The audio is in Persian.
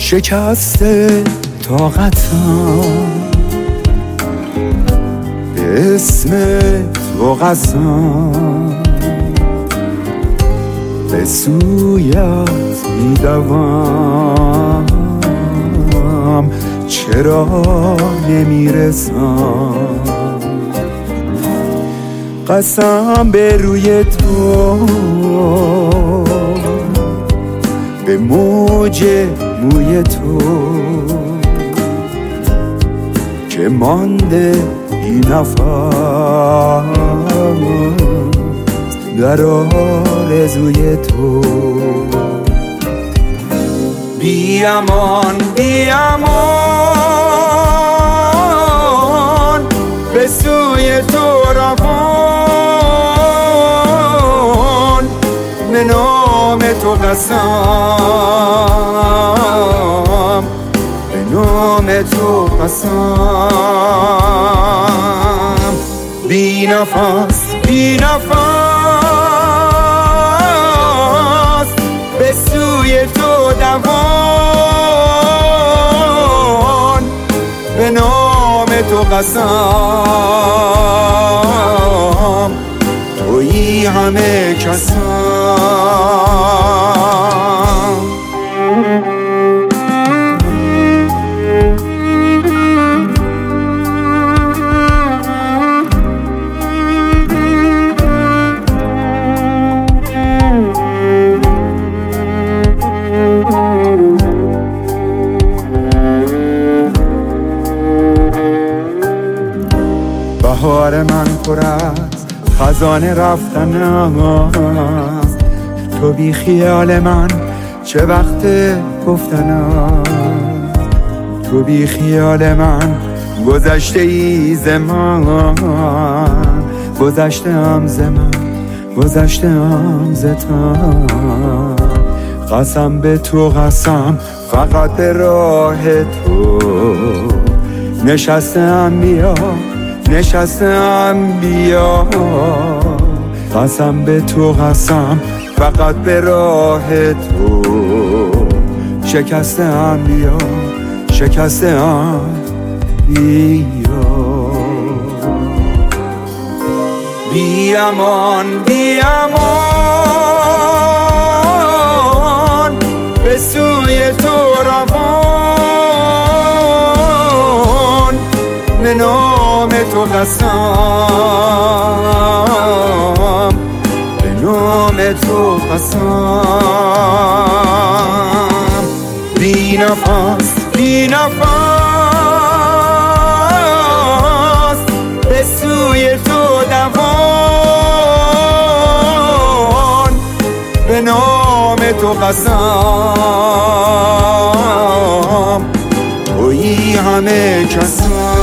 شکسته طاقتم، به اسم تو قسم به سویت میدوم، چرا نمیرسم؟ قسم به روی تو، به موج موی تو که مانده بی نفس در آرزوی تو. بی امان بی امان به سوی تو روان، به نام تو قسم، به نام تو قسم. بی نفس بی نفس به سوی تو دوان، به نام تو قسم، تویی همه کسم. بهار من پر از خزانه رفتن است، تو بی خیال من چه وقت گفتن است. تو بی خیال من گذشته ای ز من، گذشتم ز من، گذشتم ز تن. قسم به تو قسم فقط به راه تو نشستم، بیا نشستم بیا. قسم به تو قسم فقط به راه تو شکستم، بیا شکستم بیا. بی امان بی امان به سوی تو روان، به نام تو قسم، به نام تو قسم. بی نفس بی نفس به سوی تو دوان، به نام تو قسم، تویی همه کسم.